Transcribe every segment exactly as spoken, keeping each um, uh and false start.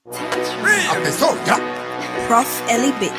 Prof Ellie Bits.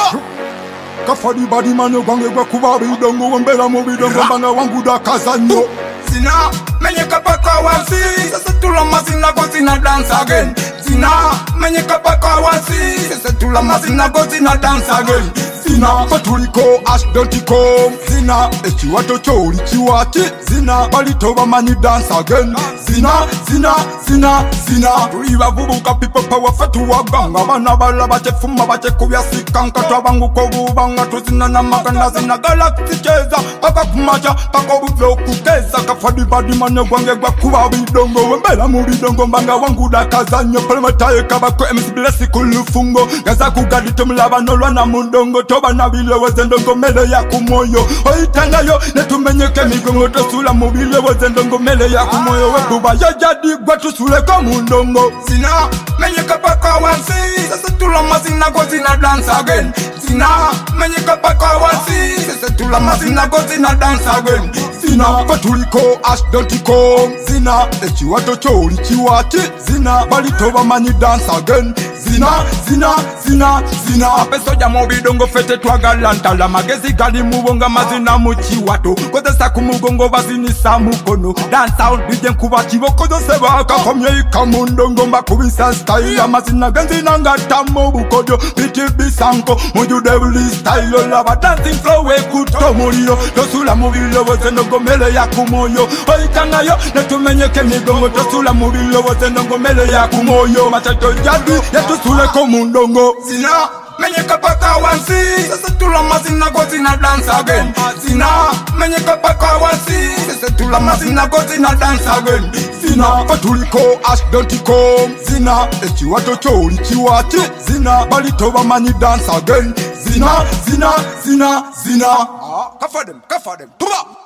Kafadi body man yo gwange gwa kuba bidongo wambela mu bidongo banga wangu da kazanyo. Sina menye kapaka wansi sasa tula masina go sina dance again. Sina menye kapaka wansi sasa tula masina go sina dance again. Sina patuliko ash don't come. Sina echiwato choli chiwati. Sina balitoba mani dance again. Sina sina sina sina tuliba vubuka people power fatu waganga bana bala bache fuma bache kubya sikanka twabangu ko bubanga tuzina na magana zina galaxy cheza paka kumacha paka buflo kuteza kafadi badi mane gwange gwa kuba bidongo wembela mu bidongo mbanga wangu da kazanyo palmataye kabako M C bless kulufungo gaza kugadi tumlaba nolwa na mundongo toba na bile wazendongo mele ya kumoyo oitangayo netumenyeke migongo tosula mu bile wazendongo mele ya kumoyo webuba yajadi gwa tusule ko mundongo. Sina menye kapaka wansi sasa tula masina go sina dance again. Sina menye kapaka wansi sasa tula masina go sina dance again. Sina patuliko ash don't come. Sina echiwato choli chiwati. Sina balitoba mani dance again. Sina sina sina sina apesoja mu bidongo fete twagalanta la magezi gali mubonga mazina mu chiwato kozesa ku mugongo bazinisa mukono dance sound DJ kuba kiboko zose bakakomye ikamundongo mbakubisa style amazina genzi nangata mu bukodo biti bisanko muju devil style lava dancing flow we kuto muliro tosula mu bilo bose ngomele ya kumoyo oitangayo netumenyeke migongo tosula mu bilo bose ngomele ya kumoyo machato jadi tusule ko mundongo. Sina menye kapaka wansi sasa tula masina go sina dance again. Sina menye kapaka wansi sasa tula masina go sina dance again. Sina patuliko ash don't come. Sina echiwato choli chiwati. Sina balitoba mani dance again. Sina sina sina sina ah kafadem kafadem tuba